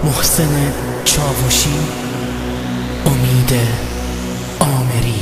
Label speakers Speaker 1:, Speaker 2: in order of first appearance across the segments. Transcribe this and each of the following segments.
Speaker 1: محسن چاوشی، امید آمری.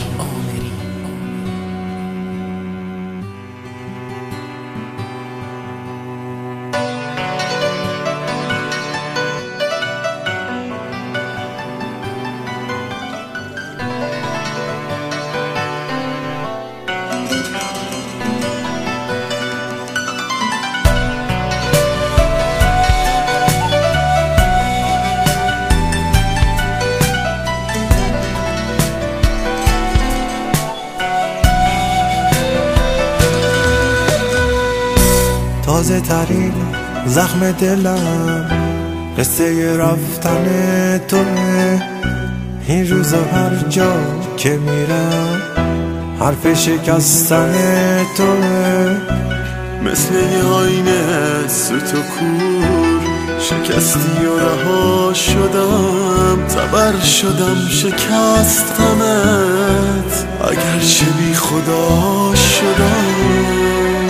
Speaker 2: تازه ترین زخم دلم قصه رفتن توه. این روزا هر جا که میرم حرف شکستن توه.
Speaker 3: مثل یه آینه سوت و کور شکستی و رها شدم، تبر شدم شکستمت، اگرچه بی خدا شدم.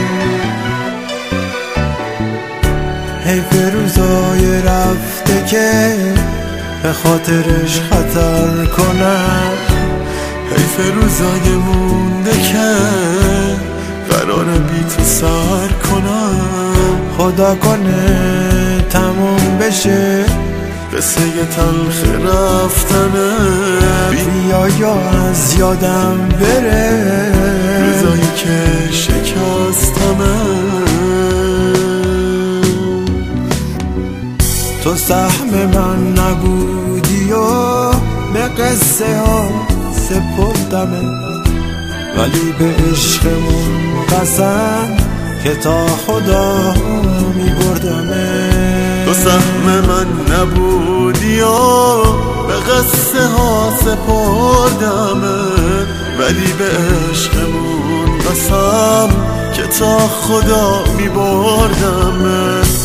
Speaker 2: حیف روزای رفته که به خاطرش خطر کنم،
Speaker 3: حیف روزای مونده که قراره بی تو سر کنم.
Speaker 2: خدا کنه تموم بشه
Speaker 3: قصه تلخ رفتنه،
Speaker 2: بیا یا از یادم بره
Speaker 3: روزایی که شکستمه.
Speaker 2: تو سهم من نبودی و به قصه ها سپردمت، ولی به عشقمون قسم که تا خدا میبردمت.
Speaker 3: تو سهم من نبودی و به قصه ها سپردمت، ولی به عشقمون قسم که تا خدا میبردمت.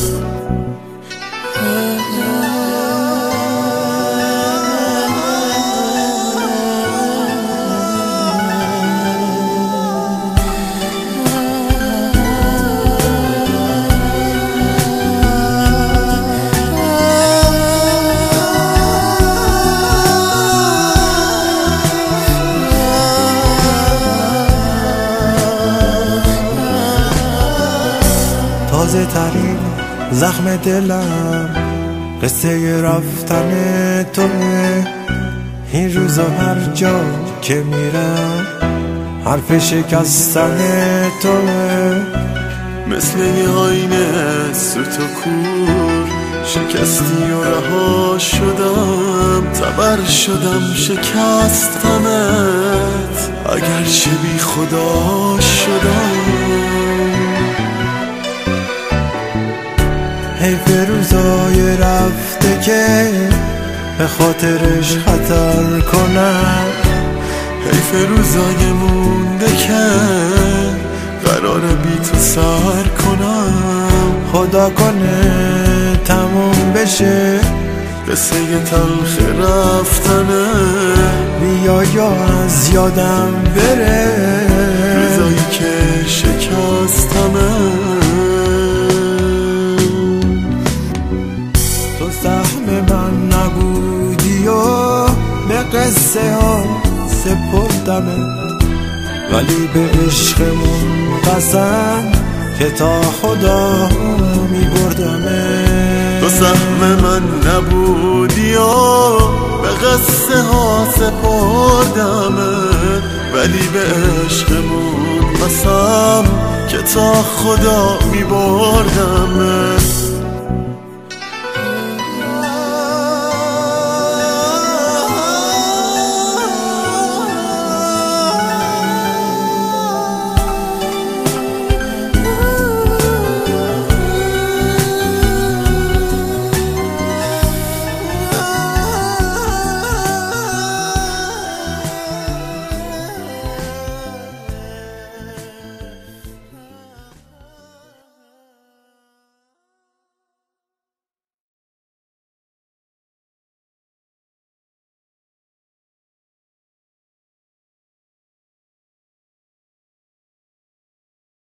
Speaker 2: تازه ترین زخم دلم قصه رفتن توه. این روزا هر جا که میرم حرف شکستن توه.
Speaker 3: مثل یه آینه سوت و کور شکستی و رها شدم، تبر شدم شکستمت، اگرچه بی خدا شدم.
Speaker 2: حیف روزای رفته که به خاطرش خطر کنم،
Speaker 3: حیف روزای مونده که قراره بی تو سر کنم.
Speaker 2: خدا کنه تموم بشه
Speaker 3: قصه تلخ رفتنه،
Speaker 2: بیا یا از یادم بره
Speaker 3: روزایی که شکستمه.
Speaker 2: تو سهم من نبودی و به قصه ها سپردمت، ولی به عشقمون قسم که تا خدا میبردمت.
Speaker 3: تو سهم من نبودی و به قصه ها سپردمت، ولی به عشقمون قسم که تا خدا میبردمت.